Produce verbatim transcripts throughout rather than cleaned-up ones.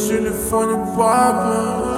телефоне, папа.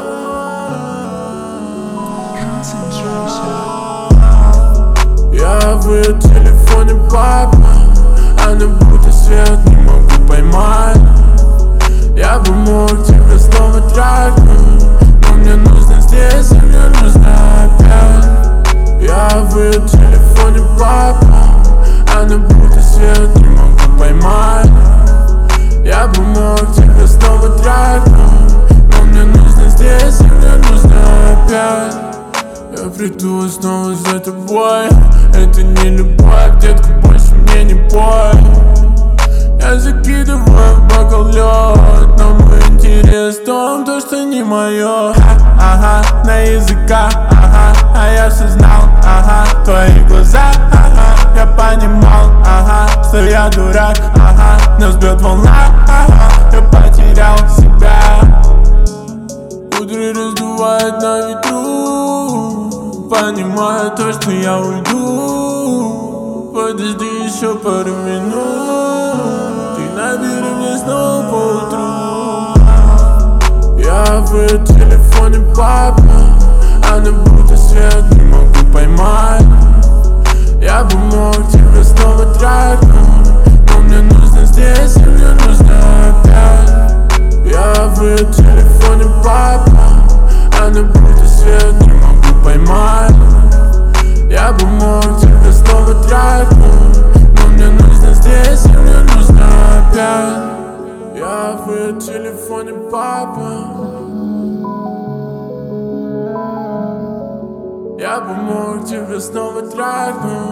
Я в ее телефоне, папа. Она будто свет, не могу поймать. Я бы мог тебя снова трахнуть, но мне нужно здесь, и мне нужно опять. Я в ее телефоне, папа. Она будто свет, не могу поймать. Я бы мог тебя снова трахнуть, но мне нужно здесь, и мне нужно опять. Я приду снова за тобой. Это не любовь, детка, больше мне не бой. Я закидываю в бокал лед, но мой интерес в том, то, что не мое. Ага, на языках, ага, а я все знал, ага, твои глаза, ага, я понимал, ага, что я дурак, ага, нас бьет волна, ага, я потерял себя. Кудри раздувает на ветру, понимаю то, что я уйду. Подожди еще пару минут, ты набери мне снова поутру. Я в ее телефоне, папа. Она будто свет, не могу поймать. Я бы мог тебя снова трахнуть, но мне нужно здесь, и мне нужно опять. Я в ее телефоне, папа. Она будто свет, не могу поймать. Я бы мог тебя снова трахнуть, но мне нужно здесь, и мне нужно опять. Я в ее телефоне, папа. Я бы мог тебя снова трахнуть.